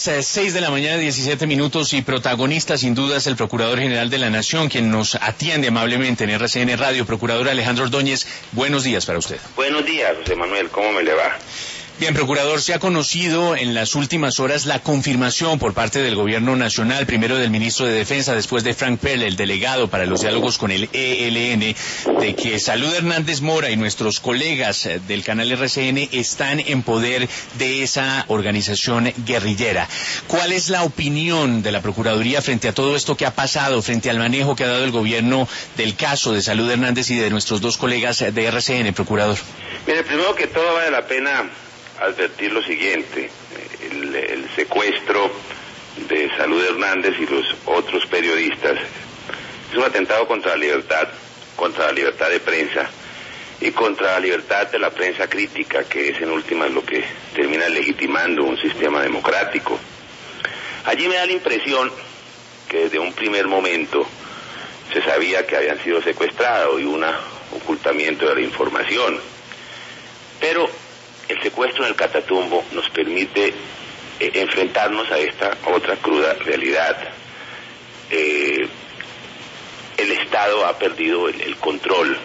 6 de la mañana, 17 minutos, y protagonista sin duda es el Procurador General de la Nación, quien nos atiende amablemente en RCN Radio. Procurador Alejandro Ordóñez, buenos días para usted. Buenos días, José Manuel, ¿cómo me le va? Bien, Procurador, se ha conocido en las últimas horas la confirmación por parte del Gobierno Nacional, primero del Ministro de Defensa, después de Frank Perle, el delegado para los diálogos con el ELN, de que Salud Hernández Mora y nuestros colegas del canal RCN están en poder de esa organización guerrillera. ¿Cuál es la opinión de la Procuraduría frente a todo esto que ha pasado, frente al manejo que ha dado el Gobierno del caso de Salud Hernández y de nuestros dos colegas de RCN, Procurador? Mire, primero que todo vale la pena advertir lo siguiente: el secuestro de Salud Hernández y los otros periodistas es un atentado contra la libertad de prensa y contra la libertad de la prensa crítica, que es en últimas lo que termina legitimando un sistema democrático. Allí me da la impresión que desde un primer momento se sabía que habían sido secuestrados y un ocultamiento de la información, pero el secuestro en el Catatumbo nos permite enfrentarnos a esta otra cruda realidad. El Estado ha perdido el control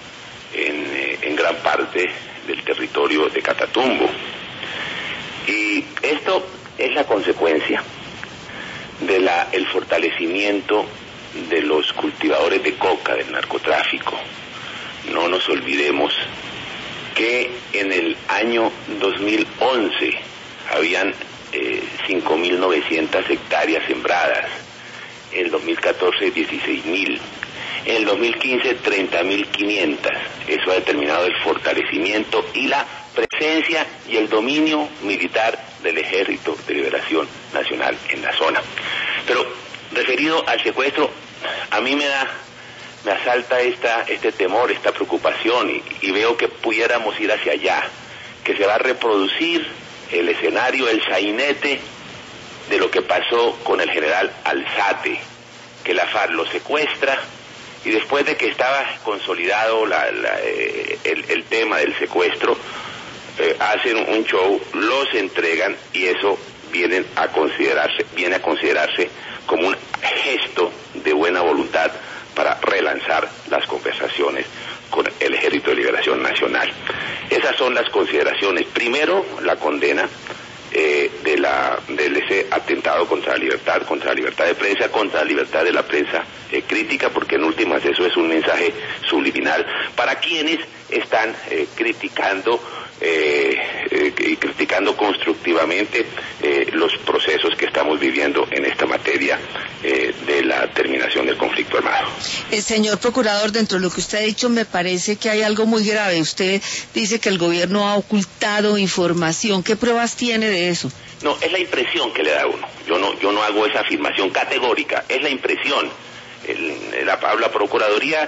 en gran parte del territorio de Catatumbo, y esto es la consecuencia del fortalecimiento de los cultivadores de coca del narcotráfico. No nos olvidemos que en el año 2011 habían 5.900 hectáreas sembradas, en el 2014 16.000, en el 2015 30.500. Eso ha determinado el fortalecimiento y la presencia y el dominio militar del Ejército de Liberación Nacional en la zona. Pero referido al secuestro, a mí me asalta este temor, esta preocupación, y veo que pudiéramos ir hacia allá, que se va a reproducir el escenario, el sainete de lo que pasó con el general Alzate, que la FARC lo secuestra, y después de que estaba consolidado el tema del secuestro, hacen un show, los entregan, y eso viene a considerarse como un gesto de buena voluntad para relanzar las conversaciones con el Ejército de Liberación Nacional. Esas son las consideraciones. Primero, la condena de ese atentado contra la libertad de prensa, contra la libertad de la prensa crítica, porque en últimas eso es un mensaje subliminal para quienes están criticando y criticando constructivamente los procesos que estamos viviendo en esta materia de la terminación del conflicto armado. Señor Procurador, dentro de lo que usted ha dicho me parece que hay algo muy grave. Usted dice que el gobierno ha ocultado información. ¿Qué pruebas tiene de eso? No, es la impresión que le da uno. Yo no hago esa afirmación categórica, es la impresión. La Procuraduría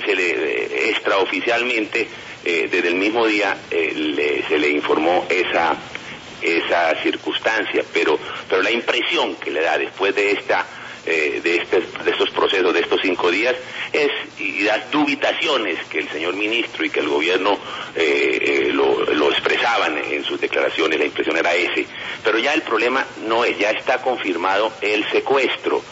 extraoficialmente desde el mismo día se le informó esa circunstancia, pero la impresión que le da después de estos procesos de estos 5 días y las dubitaciones que el señor ministro y que el gobierno lo expresaban en sus declaraciones, la impresión era ese, pero ya el problema no es, ya está confirmado el secuestro.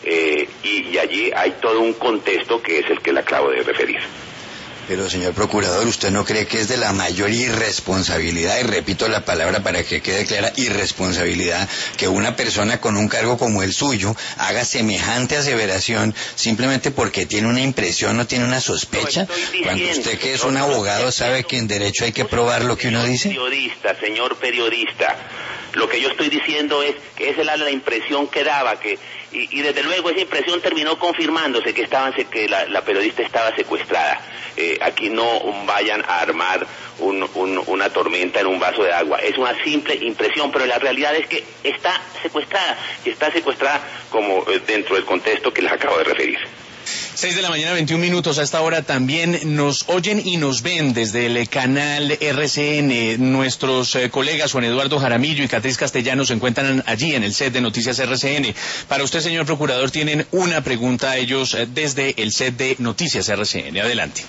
Y allí hay todo un contexto que es el que le acabo de referir. Pero, señor Procurador, ¿usted no cree que es de la mayor irresponsabilidad, y repito la palabra para que quede clara, irresponsabilidad, que una persona con un cargo como el suyo haga semejante aseveración simplemente porque tiene una impresión o tiene una sospecha? Cuando usted, que es un abogado, sabe que en derecho hay que probar lo que uno dice. Señor periodista, lo que yo estoy diciendo es que esa era la impresión que daba, y desde luego esa impresión terminó confirmándose que la periodista estaba secuestrada. Aquí no vayan a armar una tormenta en un vaso de agua. Es una simple impresión, pero la realidad es que está secuestrada, y está secuestrada como dentro del contexto que les acabo de referir. 6 de la mañana, 21 minutos. A esta hora también nos oyen y nos ven desde el canal RCN. Nuestros colegas Juan Eduardo Jaramillo y Catriz Castellanos se encuentran allí en el set de Noticias RCN. Para usted, señor Procurador, tienen una pregunta a ellos desde el set de Noticias RCN. Adelante.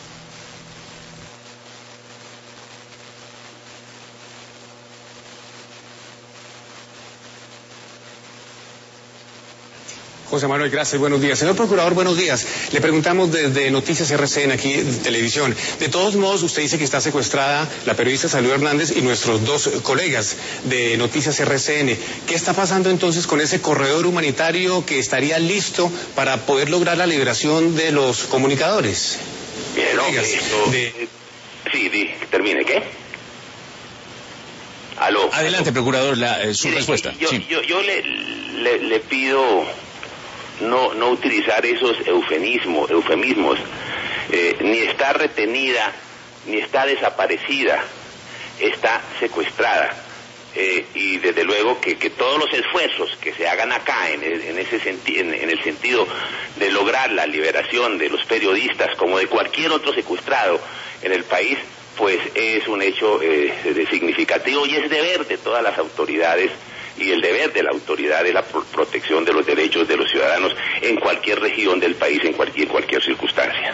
José Manuel, gracias, buenos días. Señor Procurador, buenos días. Le preguntamos desde Noticias RCN, aquí de televisión. De todos modos, usted dice que está secuestrada la periodista Salud Hernández y nuestros dos colegas de Noticias RCN. ¿Qué está pasando entonces con ese corredor humanitario que estaría listo para poder lograr la liberación de los comunicadores? Sí, termine, ¿qué? Aló. Adelante, procurador, su respuesta. Yo le pido no utilizar esos eufemismos. Ni está retenida, ni está desaparecida, está secuestrada. Y desde luego que todos los esfuerzos que se hagan acá en el sentido de lograr la liberación de los periodistas como de cualquier otro secuestrado en el país, pues es un hecho significativo y es deber de todas las autoridades, y el deber de la autoridad es la protección de los derechos de los ciudadanos en cualquier región del país, en cualquier circunstancia.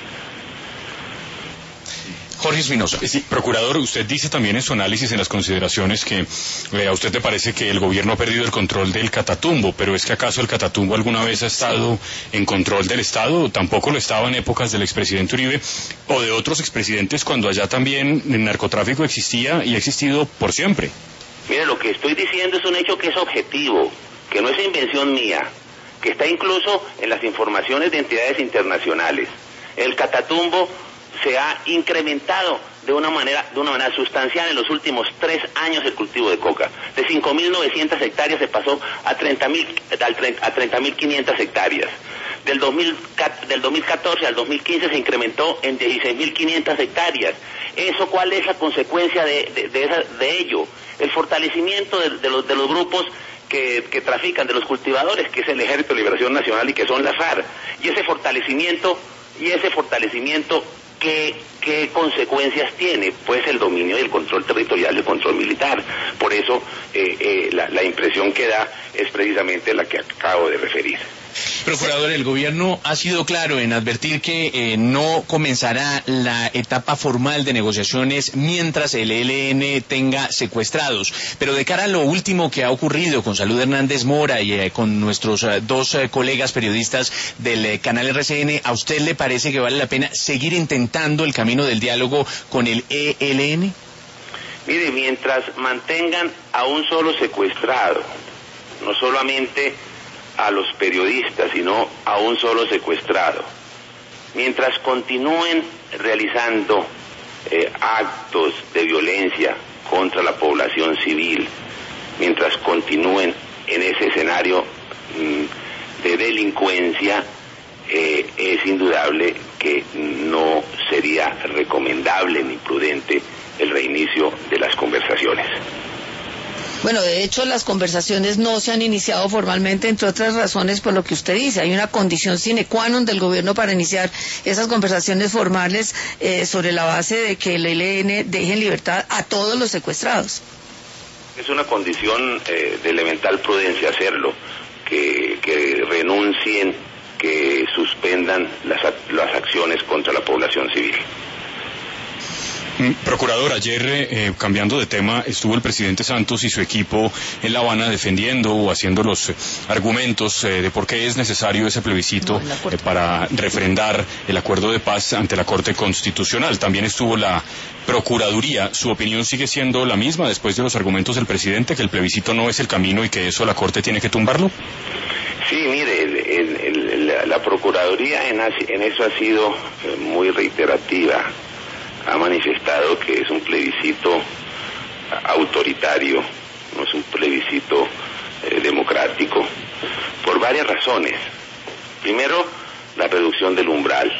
Jorge Espinosa. Sí, procurador, usted dice también en su análisis, en las consideraciones, que a usted le parece que el gobierno ha perdido el control del Catatumbo, pero ¿es que acaso el Catatumbo alguna vez ha estado en control del Estado? Tampoco lo estaba en épocas del expresidente Uribe o de otros expresidentes, cuando allá también el narcotráfico existía y ha existido por siempre. Mire, lo que estoy diciendo es un hecho que es objetivo, que no es invención mía, que está incluso en las informaciones de entidades internacionales. El Catatumbo se ha incrementado de una manera sustancial en los últimos 3 años el cultivo de coca. De 5.900 hectáreas se pasó a 30.500 hectáreas. Del 2014 al 2015 se incrementó en 16.500 hectáreas. ¿Cuál es la consecuencia de ello? El fortalecimiento de los grupos que trafican, de los cultivadores, que es el Ejército de Liberación Nacional y que son las FARC. Y ese fortalecimiento, ¿qué consecuencias tiene? Pues el dominio y el control territorial y el control militar. Por eso la impresión que da es precisamente la que acabo de referir. Procurador, el gobierno ha sido claro en advertir que no comenzará la etapa formal de negociaciones mientras el ELN tenga secuestrados. Pero de cara a lo último que ha ocurrido con Salud Hernández Mora y con nuestros dos colegas periodistas del canal RCN, ¿a usted le parece que vale la pena seguir intentando el camino del diálogo con el ELN? Mire, mientras mantengan a un solo secuestrado, no solamente a los periodistas, sino a un solo secuestrado, mientras continúen realizando actos de violencia contra la población civil, mientras continúen en ese escenario de delincuencia, es indudable que no sería recomendable ni prudente el reinicio de las conversaciones. Bueno, de hecho, las conversaciones no se han iniciado formalmente, entre otras razones, por lo que usted dice. Hay una condición sine qua non del gobierno para iniciar esas conversaciones formales sobre la base de que el ELN deje en libertad a todos los secuestrados. Es una condición de elemental prudencia hacerlo, que renuncien, que suspendan las acciones contra la población civil. Procurador, ayer, cambiando de tema, estuvo el presidente Santos y su equipo en La Habana defendiendo o haciendo los argumentos de por qué es necesario ese plebiscito para refrendar el acuerdo de paz ante la Corte Constitucional. También estuvo la Procuraduría. ¿Su opinión sigue siendo la misma después de los argumentos del presidente, que el plebiscito no es el camino y que eso la Corte tiene que tumbarlo? Sí, mire, la Procuraduría en eso ha sido muy reiterativa. Ha manifestado que es un plebiscito autoritario, no es un plebiscito democrático, por varias razones. Primero, la reducción del umbral.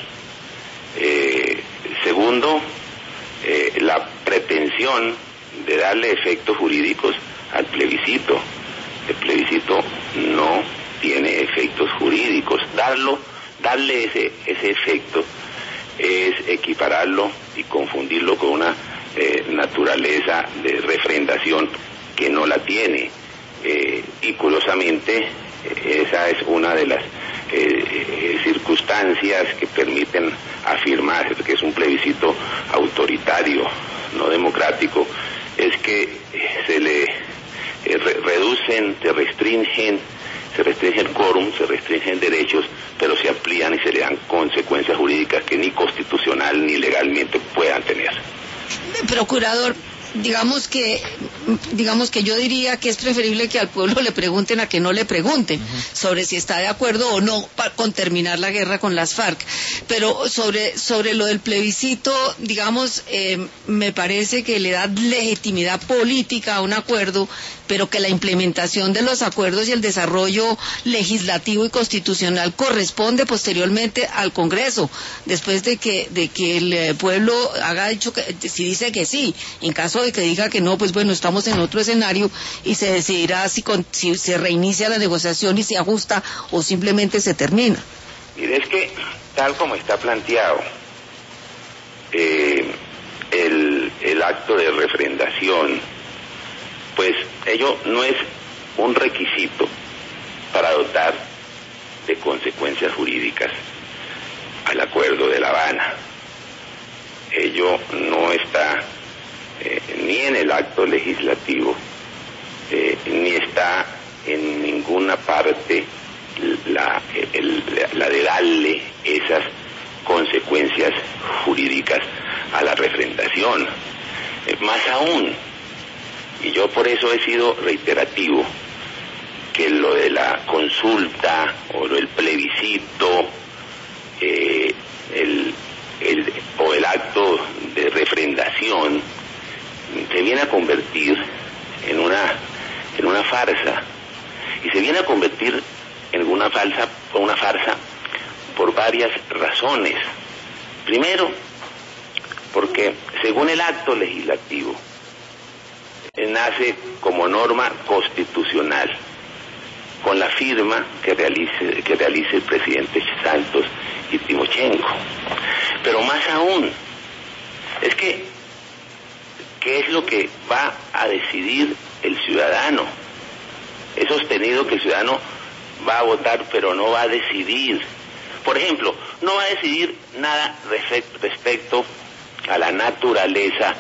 Segundo, la pretensión de darle efectos jurídicos al plebiscito. El plebiscito no tiene efectos jurídicos. Darle ese efecto es equipararlo y confundirlo con una naturaleza de refrendación que no la tiene. Y curiosamente, esa es una de las circunstancias que permiten afirmar que es un plebiscito autoritario, no democrático, es que se le reducen, se restringen se restringen quórum, se restringen derechos, pero se amplían y se le dan consecuencias jurídicas que ni constitucional ni legalmente puedan tener. Procurador, digamos que yo diría que es preferible que al pueblo le pregunten a que no le pregunten sobre si está de acuerdo o no con terminar la guerra con las FARC. Pero sobre lo del plebiscito, digamos, me parece que le da legitimidad política a un acuerdo, pero que la implementación de los acuerdos y el desarrollo legislativo y constitucional corresponde posteriormente al Congreso, después de que el pueblo haga dicho que si dice que sí. En caso de que diga que no, pues bueno, estamos en otro escenario y se decidirá si se reinicia la negociación y se ajusta o simplemente se termina. Mire, es que tal como está planteado el acto de refrendación, pues ello no es un requisito para dotar de consecuencias jurídicas al Acuerdo de La Habana. Ello no está ni en el acto legislativo, ni está en ninguna parte la de darle esas consecuencias jurídicas a la refrendación. Más aún, y yo por eso he sido reiterativo, que lo de la consulta o lo del plebiscito o el acto de refrendación se viene a convertir en una farsa, y se viene a convertir en una farsa por varias razones. Primero, porque según el acto legislativo nace como norma constitucional con la firma que realice el presidente Santos y Timochenko. Pero más aún, es que ¿qué es lo que va a decidir el ciudadano? He sostenido que el ciudadano va a votar, pero no va a decidir. Por ejemplo, no va a decidir nada respecto a la naturaleza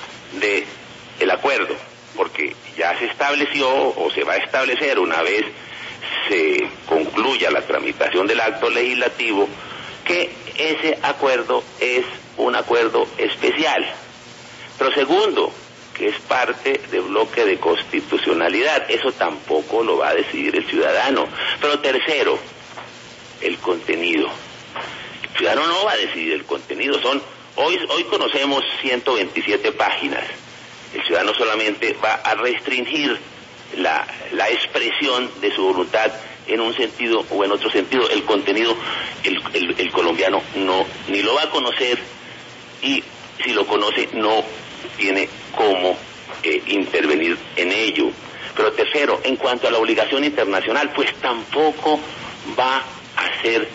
del acuerdo, porque ya se estableció o se va a establecer una vez se concluya la tramitación del acto legislativo que ese acuerdo es un acuerdo especial. Pero segundo, que es parte del bloque de constitucionalidad, eso tampoco lo va a decidir el ciudadano. Pero tercero, el contenido. El ciudadano no va a decidir el contenido, hoy conocemos 127 páginas. El ciudadano solamente va a restringir la expresión de su voluntad en un sentido o en otro sentido. El contenido, el colombiano ni lo va a conocer, y si lo conoce no tiene cómo intervenir en ello. Pero tercero, en cuanto a la obligación internacional, pues tampoco va a hacer,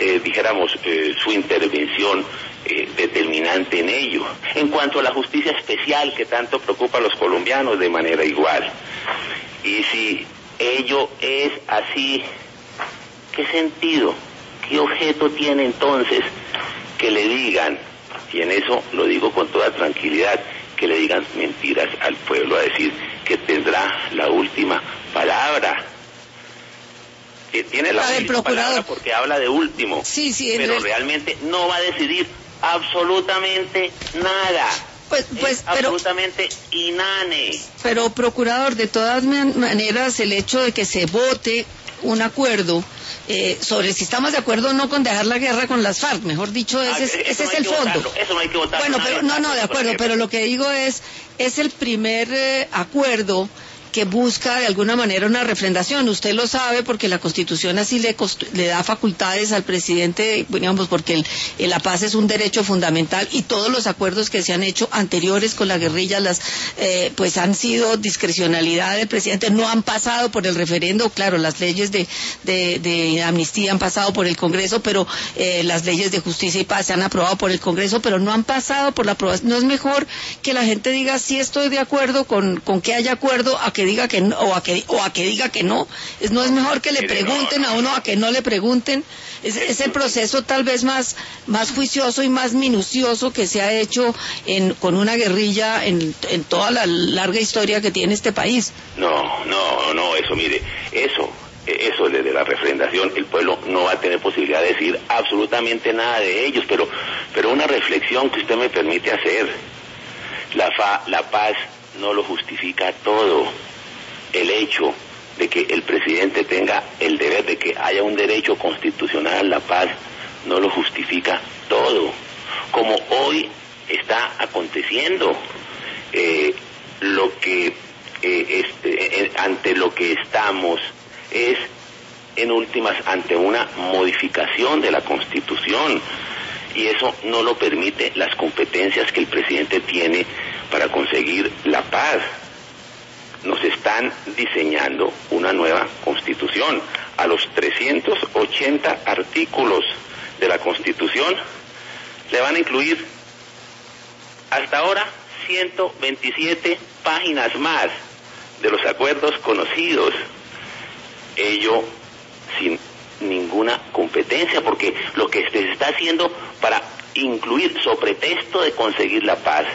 su intervención determinante en ello. En cuanto a la justicia especial que tanto preocupa a los colombianos, de manera igual. Y si ello es así, ¿qué sentido, qué objeto tiene entonces que le digan, y en eso lo digo con toda tranquilidad, que le digan mentiras al pueblo, a decir que tendrá la última palabra? Que tiene la última palabra porque habla de último, pero realmente no va a decidir absolutamente nada. Pues absolutamente inane. Pero, procurador, de todas maneras, el hecho de que se vote un acuerdo sobre si estamos de acuerdo o no con dejar la guerra con las FARC, mejor dicho, ese es el fondo. Eso no hay que votarlo. Bueno, pero no, de acuerdo, pero lo que digo es el primer acuerdo que busca de alguna manera una refrendación. Usted lo sabe porque la Constitución así le da facultades al presidente, digamos, porque la paz es un derecho fundamental, y todos los acuerdos que se han hecho anteriores con la guerrilla pues han sido discrecionalidad del presidente, no han pasado por el referendo. Claro, las leyes de amnistía han pasado por el Congreso, pero las leyes de justicia y paz se han aprobado por el Congreso, pero no han pasado por la aprobación. ¿No es mejor que la gente diga sí estoy de acuerdo con que haya acuerdo a que diga que no, o a que diga que no? ¿No es mejor que le pregunten a uno a que no le pregunten? Es el proceso tal vez más juicioso y más minucioso que se ha hecho con una guerrilla en toda la larga historia que tiene este país. No, eso, mire, eso desde la refrendación, el pueblo no va a tener posibilidad de decir absolutamente nada de ellos, pero una reflexión que usted me permite hacer. La paz no lo justifica todo. El hecho de que el presidente tenga el deber de que haya un derecho constitucional a la paz no lo justifica todo. Como hoy está aconteciendo, ante lo que estamos es en últimas ante una modificación de la Constitución, y eso no lo permite las competencias que el presidente tiene para conseguir la paz. Nos están diseñando una nueva Constitución. A los 380 artículos de la Constitución le van a incluir hasta ahora 127 páginas más de los acuerdos conocidos. Ello sin ninguna competencia, porque lo que se está haciendo para incluir, sobre pretexto de conseguir la paz,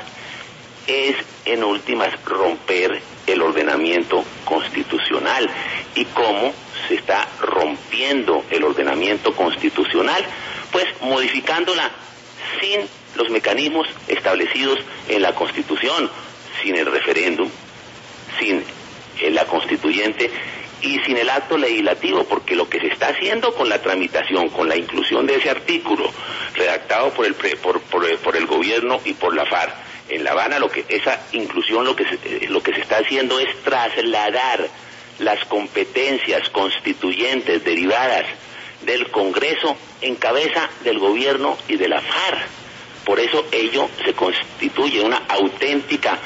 es en últimas romper el ordenamiento constitucional. ¿Y cómo se está rompiendo el ordenamiento constitucional? Pues modificándola sin los mecanismos establecidos en la Constitución, sin el referéndum, sin la constituyente y sin el acto legislativo, porque lo que se está haciendo con la tramitación, con la inclusión de ese artículo redactado por el gobierno y por la FARC en La Habana, esa inclusión lo que se está haciendo es trasladar las competencias constituyentes derivadas del Congreso en cabeza del gobierno y de la FARC. Por eso ello se constituye una auténtica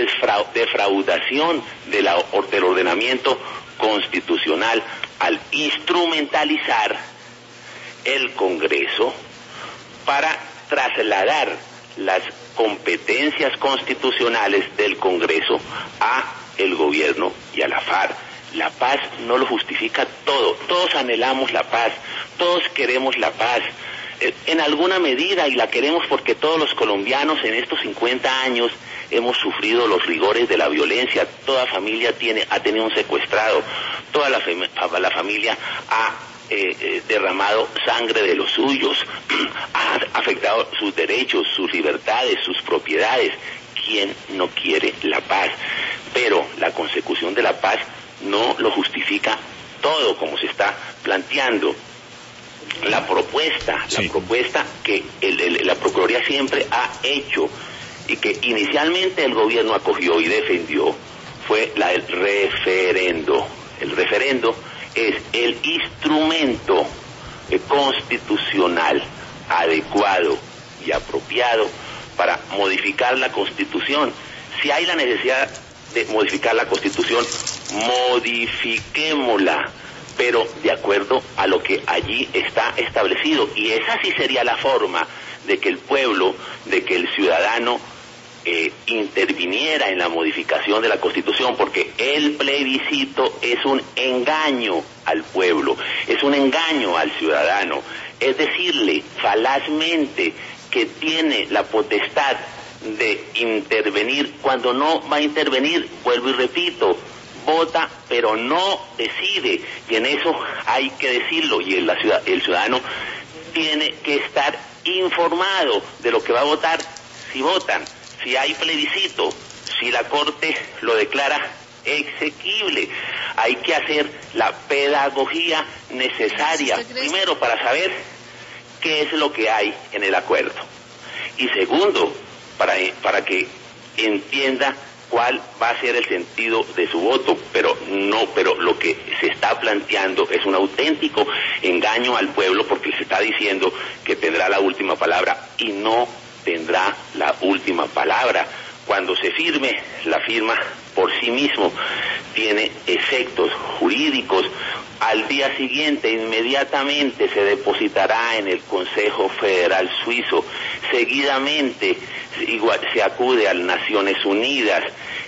defraudación del ordenamiento constitucional al instrumentalizar el Congreso para trasladar las competencias constitucionales del Congreso a el gobierno y a la FARC. La paz no lo justifica todo. Todos anhelamos la paz, todos queremos la paz. En alguna medida, y la queremos porque todos los colombianos en estos 50 años hemos sufrido los rigores de la violencia. Toda familia ha tenido un secuestrado, toda la familia ha derramado sangre de los suyos, ha afectado sus derechos, sus libertades, sus propiedades. ¿Quién no quiere la paz? Pero la consecución de la paz no lo justifica todo como se está planteando. La propuesta que la Procuraduría siempre ha hecho y que inicialmente el gobierno acogió y defendió fue la del referendo. El referendo es el instrumento constitucional adecuado y apropiado para modificar la Constitución. Si hay la necesidad de modificar la Constitución, modifiquémosla, pero de acuerdo a lo que allí está establecido. Y esa sí sería la forma de que el pueblo, de que el ciudadano interviniera en la modificación de la Constitución, porque el plebiscito es un engaño al pueblo, es un engaño al ciudadano, es decirle falazmente que tiene la potestad de intervenir cuando no va a intervenir. Vuelvo y repito, vota pero no decide, y en eso hay que decirlo, y el ciudadano tiene que estar informado de lo que va a votar si votan, si hay plebiscito, si la Corte lo declara exequible. Hay que hacer la pedagogía necesaria, primero para saber qué es lo que hay en el acuerdo, y segundo, para que entienda cuál va a ser el sentido de su voto, pero lo que se está planteando es un auténtico engaño al pueblo, porque se está diciendo que tendrá la última palabra y no tendrá la última palabra. Cuando se firme, la firma por sí mismo tiene efectos jurídicos. Al día siguiente, inmediatamente se depositará en el Consejo Federal Suizo. Seguidamente, se acude a las Naciones Unidas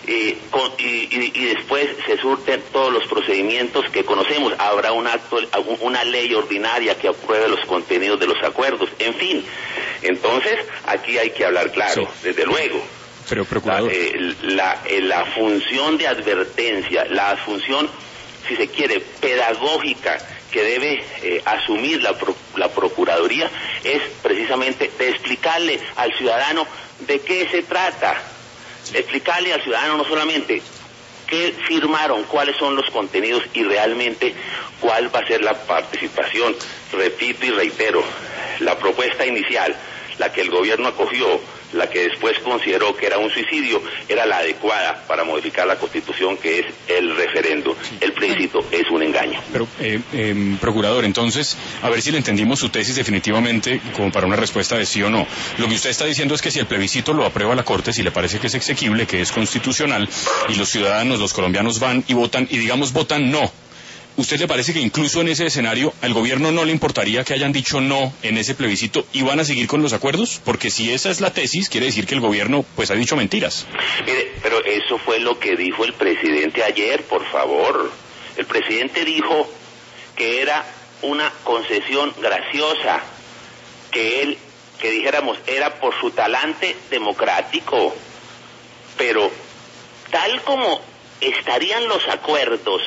y después se surten todos los procedimientos que conocemos. Habrá una ley ordinaria que apruebe los contenidos de los acuerdos. En fin, entonces aquí hay que hablar claro, desde luego. Pero, procurador, la función de advertencia, la función si se quiere, pedagógica que debe asumir la Procuraduría es precisamente de explicarle al ciudadano de qué se trata, explicarle al ciudadano no solamente qué firmaron, cuáles son los contenidos y realmente cuál va a ser la participación. Repito y reitero, la propuesta inicial, la que el gobierno acogió, la que después consideró que era un suicidio, era la adecuada para modificar la Constitución, que es el referendo. El plebiscito es un engaño. Pero, procurador, entonces, a ver si le entendimos su tesis definitivamente, como para una respuesta de sí o no. Lo que usted está diciendo es que si el plebiscito lo aprueba la Corte, si le parece que es exequible, que es constitucional, y los ciudadanos, los colombianos van y votan, y digamos votan no, ¿usted le parece que incluso en ese escenario al gobierno no le importaría que hayan dicho no en ese plebiscito y van a seguir con los acuerdos? Porque si esa es la tesis, quiere decir que el gobierno pues ha dicho mentiras. Mire, pero eso fue lo que dijo el presidente ayer, por favor. El presidente dijo que era una concesión graciosa, que dijéramos, era por su talante democrático, pero tal como estarían los acuerdos,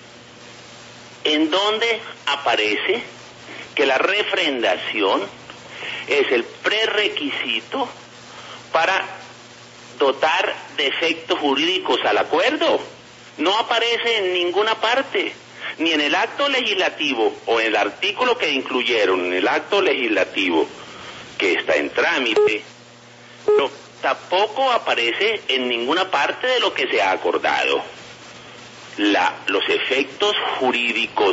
en donde aparece que la refrendación es el prerequisito para dotar de efectos jurídicos al acuerdo. No aparece en ninguna parte, ni en el acto legislativo o en el artículo que incluyeron en el acto legislativo que está en trámite, pero tampoco aparece en ninguna parte de lo que se ha acordado. Los efectos jurídicos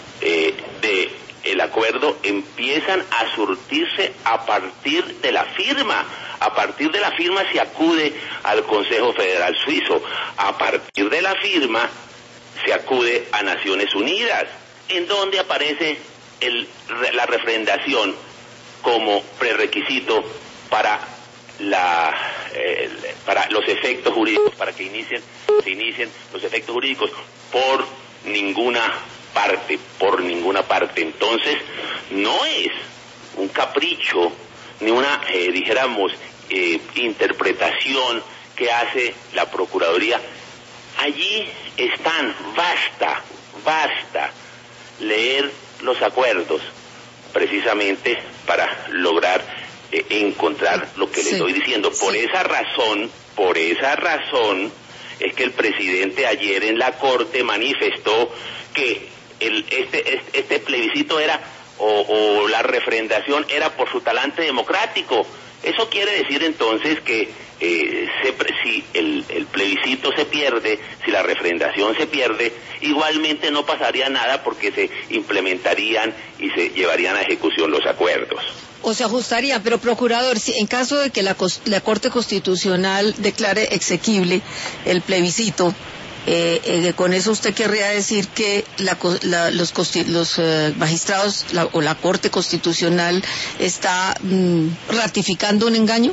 del acuerdo empiezan a surtirse a partir de la firma. A partir de la firma se acude al Consejo Federal Suizo. A partir de la firma se acude a Naciones Unidas, en donde aparece la refrendación como prerequisito para los efectos jurídicos, para que se inicien los efectos jurídicos por ninguna parte. Entonces, no es un capricho ni una, interpretación que hace la Procuraduría. Allí están, basta leer los acuerdos, precisamente para lograr encontrar lo que le estoy diciendo. Por esa razón es que el presidente ayer en la Corte manifestó que este plebiscito era o la refrendación era por su talante democrático. Eso quiere decir entonces que si el plebiscito se pierde, si la refrendación se pierde, igualmente no pasaría nada porque se implementarían y se llevarían a ejecución los acuerdos. O se ajustaría, pero procurador, si en caso de que la Corte Constitucional declare exequible el plebiscito, con eso usted querría decir que los magistrados o la Corte Constitucional está ratificando un engaño.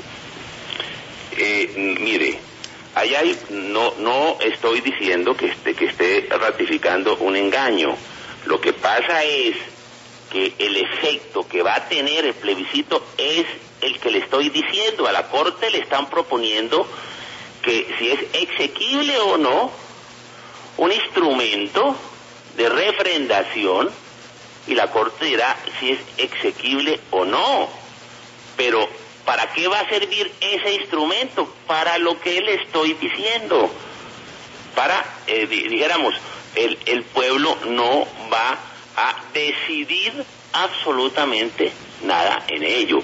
Mire, allá no estoy diciendo que esté ratificando un engaño. Lo que pasa es que el efecto que va a tener el plebiscito es el que le estoy diciendo. A la Corte le están proponiendo que si es exequible o no un instrumento de refrendación, y la Corte dirá si es exequible o no. Pero ¿para qué va a servir ese instrumento? Para lo que le estoy diciendo. Para, el pueblo no va a decidir absolutamente nada en ello.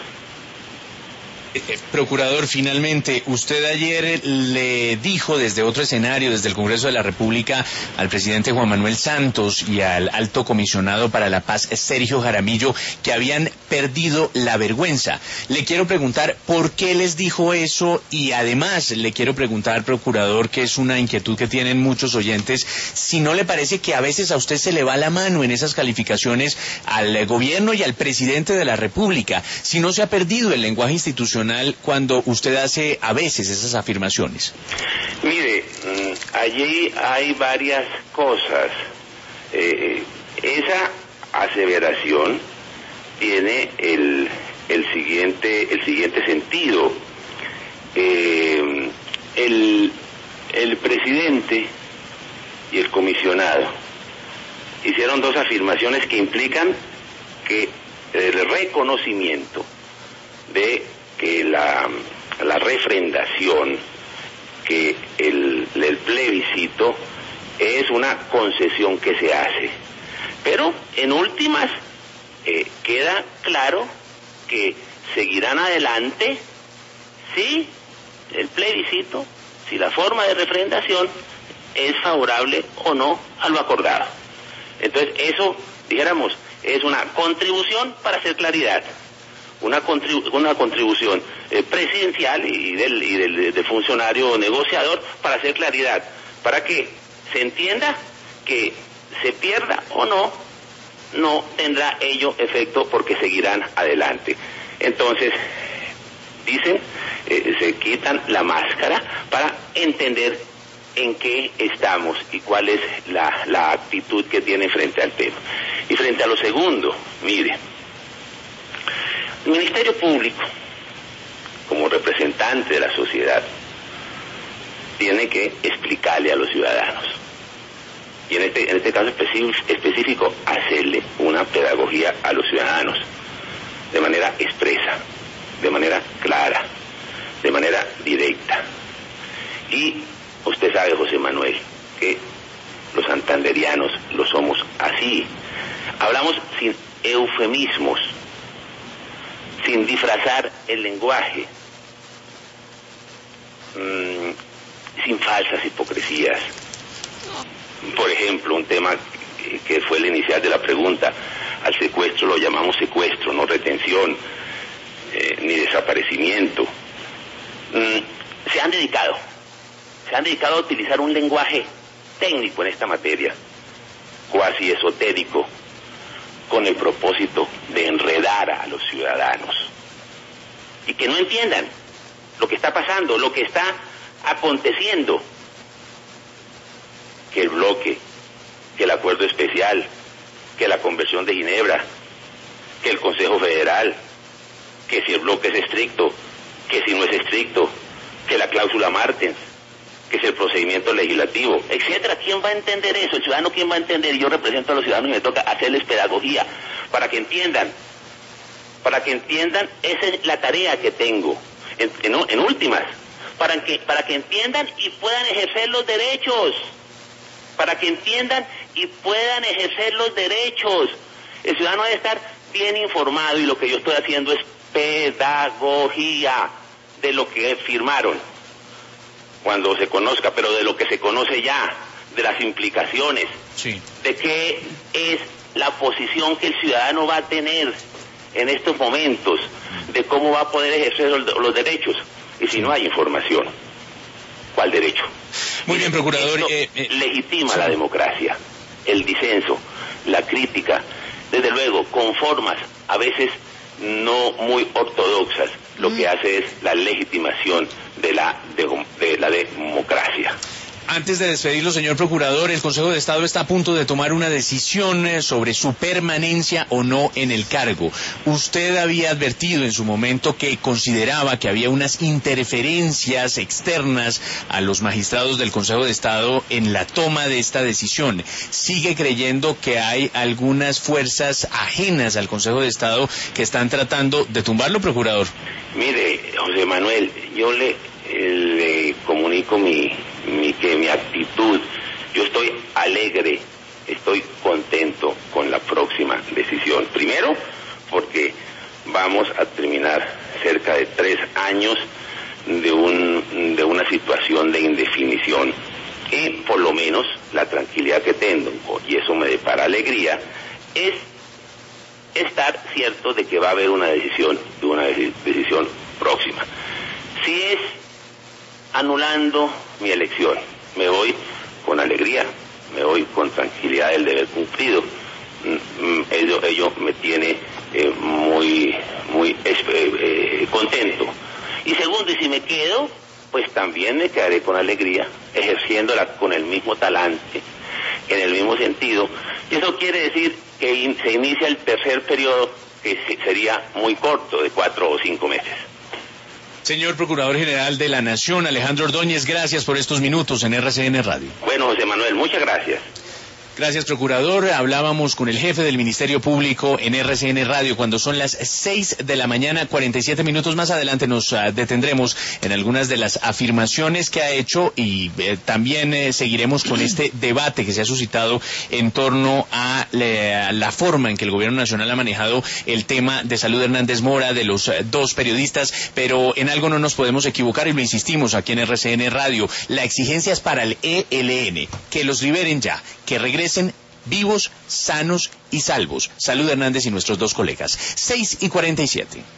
Procurador, finalmente, usted ayer le dijo desde otro escenario, desde el Congreso de la República, al presidente Juan Manuel Santos y al alto comisionado para la paz, Sergio Jaramillo, que habían perdido la vergüenza. Le quiero preguntar por qué les dijo eso y además le quiero preguntar, procurador, que es una inquietud que tienen muchos oyentes, si no le parece que a veces a usted se le va la mano en esas calificaciones al gobierno y al presidente de la República, si no se ha perdido el lenguaje institucional cuando usted hace a veces esas afirmaciones. Mire, allí hay varias cosas. Esa aseveración tiene el siguiente sentido. El presidente y el comisionado hicieron dos afirmaciones que implican que el reconocimiento de que la refrendación, que el plebiscito es una concesión que se hace. Pero en últimas queda claro que seguirán adelante si el plebiscito, si la forma de refrendación es favorable o no a lo acordado. Entonces eso, dijéramos, es una contribución para hacer claridad, una contribución presidencial y del funcionario negociador para hacer claridad, para que se entienda que se pierda o no tendrá ello efecto porque seguirán adelante. Entonces, dicen, se quitan la máscara para entender en qué estamos y cuál es la actitud que tiene frente al tema. Y frente a lo segundo, mire, el Ministerio Público, como representante de la sociedad, tiene que explicarle a los ciudadanos, y en este caso específico, hacerle una pedagogía a los ciudadanos, de manera expresa, de manera clara, de manera directa. Y usted sabe, José Manuel, que los santanderianos lo somos así. Hablamos sin eufemismos, sin disfrazar el lenguaje, sin falsas hipocresías. Por ejemplo, un tema que fue el inicial de la pregunta, al secuestro lo llamamos secuestro, no retención, ni desaparecimiento. Se han dedicado a utilizar un lenguaje técnico en esta materia, cuasi esotérico, con el propósito de enredar a los ciudadanos y que no entiendan lo que está pasando, lo que está aconteciendo, que el bloque, que el acuerdo especial, que la Convención de Ginebra, que el Consejo Federal, que si el bloque es estricto, que si no es estricto, que la cláusula Martens, que es el procedimiento legislativo, etcétera. ¿Quién va a entender eso? ¿El ciudadano quién va a entender? Yo represento a los ciudadanos y me toca hacerles pedagogía para que entiendan. Esa es la tarea que tengo. En últimas, para que entiendan y puedan ejercer los derechos. Para que entiendan y puedan ejercer los derechos. El ciudadano debe estar bien informado y lo que yo estoy haciendo es pedagogía de lo que firmaron cuando se conozca, pero de lo que se conoce ya, de las implicaciones, sí, de qué es la posición que el ciudadano va a tener en estos momentos, de cómo va a poder ejercer los derechos. Y si no hay información, ¿cuál derecho? Muy bien, procurador. Legitima la democracia, el disenso, la crítica, desde luego, con formas a veces no muy ortodoxas. Lo que hace es la legitimación de la democracia. Antes de despedirlo, señor procurador, el Consejo de Estado está a punto de tomar una decisión sobre su permanencia o no en el cargo. Usted había advertido en su momento que consideraba que había unas interferencias externas a los magistrados del Consejo de Estado en la toma de esta decisión. ¿Sigue creyendo que hay algunas fuerzas ajenas al Consejo de Estado que están tratando de tumbarlo, procurador? Mire, José Manuel, yo le comunico mi actitud. Yo estoy alegre, estoy contento con la próxima decisión. Primero, porque vamos a terminar cerca de 3 años de una situación de indefinición. Y por lo menos la tranquilidad que tengo, y eso me depara alegría, es estar cierto de que va a haber una decisión próxima. Si es anulando mi elección, me voy con alegría, me voy con tranquilidad del deber cumplido. Ello me tiene muy contento. Y segundo, y si me quedo, pues también me quedaré con alegría, ejerciéndola con el mismo talante, en el mismo sentido. Y eso quiere decir que se inicia el tercer periodo, que sería muy corto, de 4 o 5 meses. Señor Procurador General de la Nación, Alejandro Ordóñez, gracias por estos minutos en RCN Radio. Bueno, José Manuel, muchas gracias. Gracias, Procurador. Hablábamos con el jefe del Ministerio Público en RCN Radio cuando son las 6 de la mañana, 47 minutos. Más adelante nos detendremos en algunas de las afirmaciones que ha hecho y también seguiremos con este debate que se ha suscitado en torno a la forma en que el Gobierno Nacional ha manejado el tema de Salud Hernández Mora, de los dos periodistas, pero en algo no nos podemos equivocar y lo insistimos aquí en RCN Radio. La exigencia es para el ELN, que los liberen ya, que regresen vivos, sanos y salvos. Salud Hernández y nuestros dos colegas. 6:47.